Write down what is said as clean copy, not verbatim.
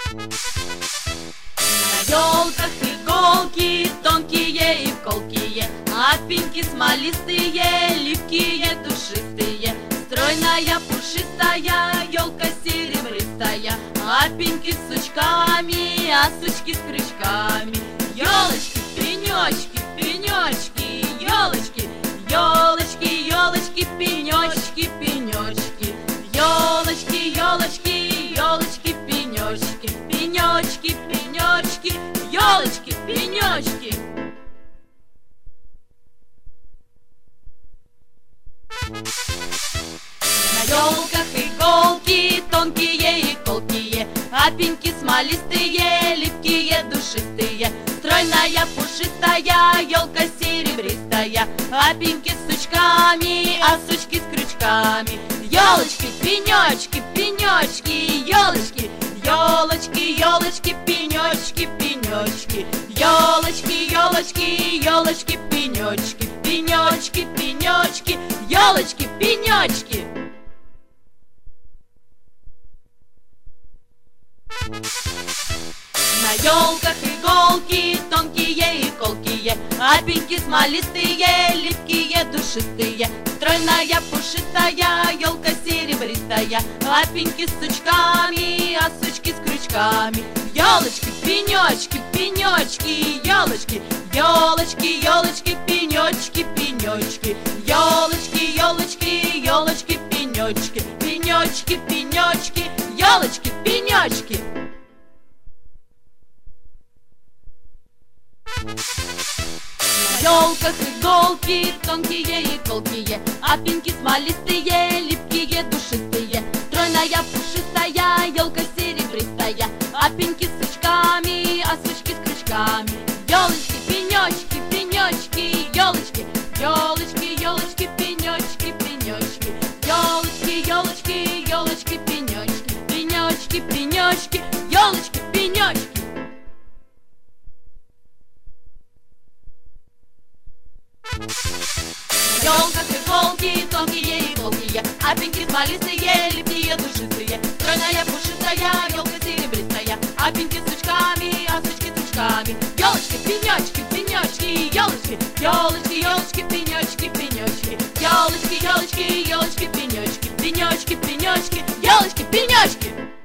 На елках иголки тонкие и колкие, апеньки смолистые, липкие, душистые. Стройная, пушистая, елка серебристая, апеньки с сучками, а сучки с крючками. Елочки, пенечки, пенечки, елочки, елочки, елочки, пенечки, пенечки. Елочки, елочки, елочки, пенечки, пенечки, пенечки, елочки, пенечки. На елках иголки тонкие и колкие, апеньки смолистые, липкие, душистые. Стройная, пушистая, елка серебристая, апеньки с сучками, а сучки с крючками. Елочки, пенечки, пенечки, елочки, елочки, елочки, пенечки, пенечки. Елочки, елочки, елочки, пенечки, пенечки, пенечки, елочки, пенечки. На елках иголки тонкие и колкие, апеньки смолистые, липкие, душистые. Стройная, пушистая, елка серебристая, апеньки с сучками, а сучки с крючками. Елочки, пенечки, пенечки, елочки, елочки, елочки, пенечки, пенечки. Елочки, елочки, елочки, пенечки, пенечки, пенечки, елочки, пенечки. На елках иголки тонкие и колкие, апеньки смолистые, липкие, душистые. Стройная, пушистая, елка серебристая, апеньки с сучками, а сучки с крючками. Елочки, пенечки, пенечки, елочки, елочки, елочки, пенечки, пенечки. Елочки, елочки, елочки, пенечки, пенечки, пенечки, елочки, пенечки. На елках иголки тонкие и колкие, апеньки смолистые, липкие, душистые. Стройная, пушистая, елка серебристая, апеньки с сучками, а сучки с крючками. Елочки, пенечки, пенечки, елочки, елочки, елочки, пенечки, пенечки. Елочки, елочки, елочки, пенечки, пенечки, пенечки, елочки, пенечки.